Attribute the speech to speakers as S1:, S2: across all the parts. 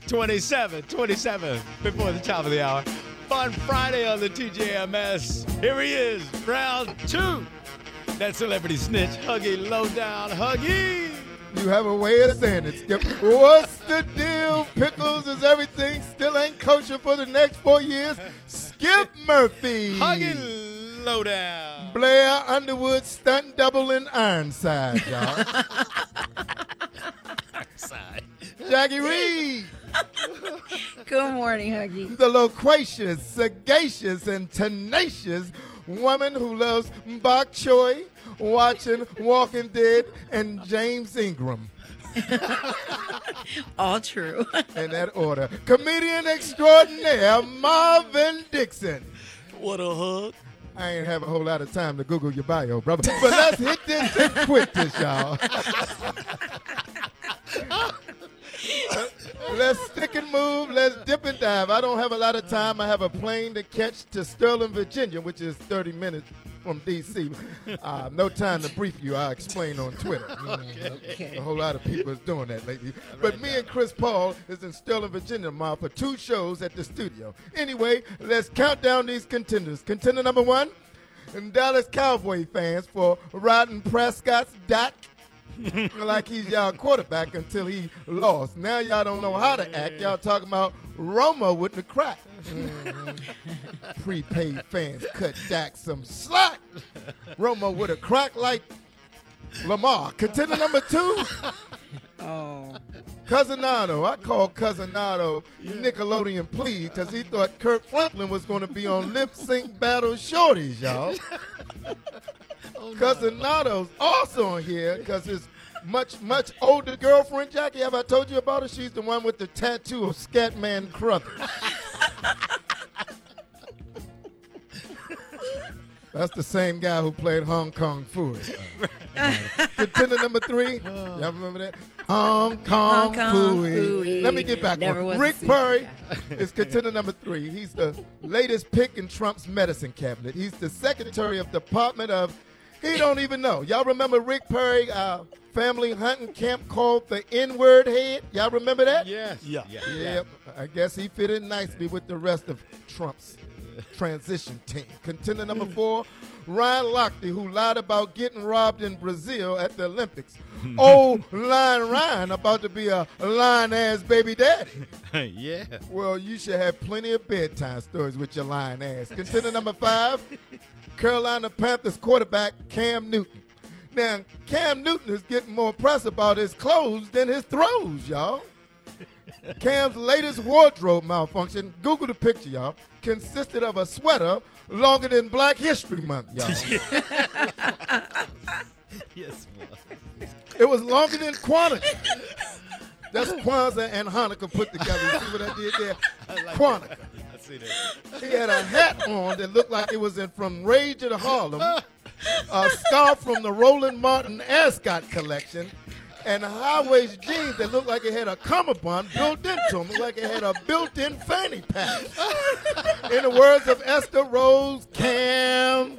S1: 27 before the top of the hour. Fun Friday on the TJMS. Here he is, round 2. That celebrity snitch, Huggy Lowdown. Huggy!
S2: You have a way of saying it, Skip. What's the deal? Pickles, is everything still ain't kosher for the next 4 years? Skip Murphy.
S1: Huggy Lowdown.
S2: Blair Underwood stunt double in Ironside, y'all.
S1: Ironside.
S2: Jackie Reed.
S3: Good morning, Huggy.
S2: The loquacious, sagacious, and tenacious woman who loves bok choy, watching Walking Dead, and James Ingram.
S3: All true.
S2: In that order. Comedian extraordinaire, Marvin Dixon.
S1: What a hug.
S2: I ain't have a whole lot of time to Google your bio, brother. But let's hit this and quit this, y'all. Let's stick and move. Let's dip and dive. I don't have a lot of time. I have a plane to catch to Sterling, Virginia, which is 30 minutes from D.C. No time to brief you. I'll explain on Twitter.
S3: Okay.
S2: A whole lot of people is doing that lately. But me and Chris Paul is in Sterling, Virginia tomorrow for 2 shows at the studio. Anyway, let's count down these contenders. Contender number 1, and Dallas Cowboy fans for riding Prescott's dot like he's y'all quarterback until he lost. Now y'all don't know how to act. Y'all talking about Romo with the crack. Prepaid fans cut Dak some slack. Romo with a crack like Lamar. Contender number 2.
S3: Oh.
S2: Cousinado. I call Cousinado Nickelodeon Please because he thought Kirk Franklin was going to be on Lip Sync Battle Shorties, y'all. Cousinato's also on here because his much older girlfriend, Jackie, have I told you about her? She's the one with the tattoo of Scatman Crothers. That's the same guy who played Hong Kong Fooey. Contender number 3. Y'all remember that? Hong Kong Fooey. Let me get back on. Rick Perry is contender number 3. He's the latest pick in Trump's medicine cabinet. He's the Secretary of Department of, he don't even know. Y'all remember Rick Perry, family hunting camp called the N-word head? Y'all remember that?
S1: Yes. Yeah.
S2: Yep. I guess he fit in nicely with the rest of Trump's transition team. Contender number 4, Ryan Lochte, who lied about getting robbed in Brazil at the Olympics. Lion Ryan about to be a lion-ass baby daddy.
S1: Yeah.
S2: Well, you should have plenty of bedtime stories with your lion ass. Contender number 5, Carolina Panthers quarterback Cam Newton. Now, Cam Newton is getting more press about his clothes than his throws, y'all. Cam's latest wardrobe malfunction, Google the picture, y'all, consisted of a sweater longer than Black History Month, y'all.
S1: Yes,
S2: It was longer than Kwanzaa. That's Kwanzaa and Hanukkah put together. You see what I did there? Kwanzaa.
S1: I see that.
S2: He had a hat on that looked like it was from Rage of Harlem, a scarf from the Roland Martin Ascot collection, and high-waist jeans that looked like it had a cummerbund built into them, looked like it had a built-in fanny pack. In the words of Esther Rose, Cam.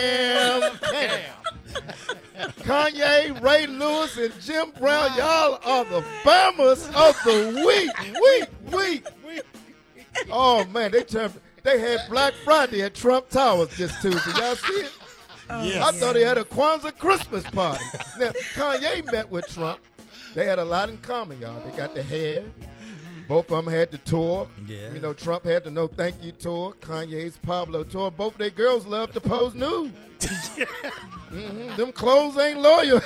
S2: Kanye, Ray Lewis, and Jim Brown, y'all are the Bammers of the week. Oh, man, they had Black Friday at Trump Towers this Tuesday. Y'all see it?
S1: Yes.
S2: I thought he had a Kwanzaa Christmas party. Now, Kanye met with Trump. They had a lot in common, y'all. They got the hair. Both of them had the tour.
S1: Yeah.
S2: You know, Trump had the No Thank You tour. Kanye's Pablo tour. Both of their girls love to pose nude. Them clothes ain't loyal.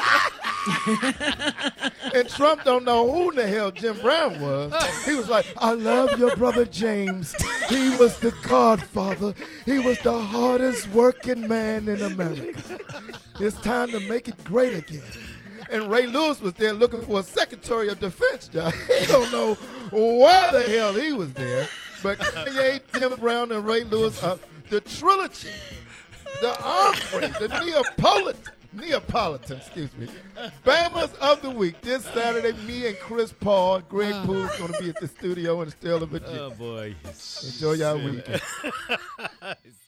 S2: And Trump don't know who the hell Jim Brown was. He was like, I love your brother James. He was the godfather. He was the hardest working man in America. It's time to make it great again. And Ray Lewis was there looking for a Secretary of Defense job. He don't know why the hell he was there. But Kanye, Jim Brown, and Ray Lewis, the trilogy, the Ombre, the Neapolitan, Bammers of the week. This Saturday, me and Chris Paul, Greg Poole's going to be at the studio in Sterling, Virginia.
S1: Oh, boy.
S2: Enjoy y'all weekend.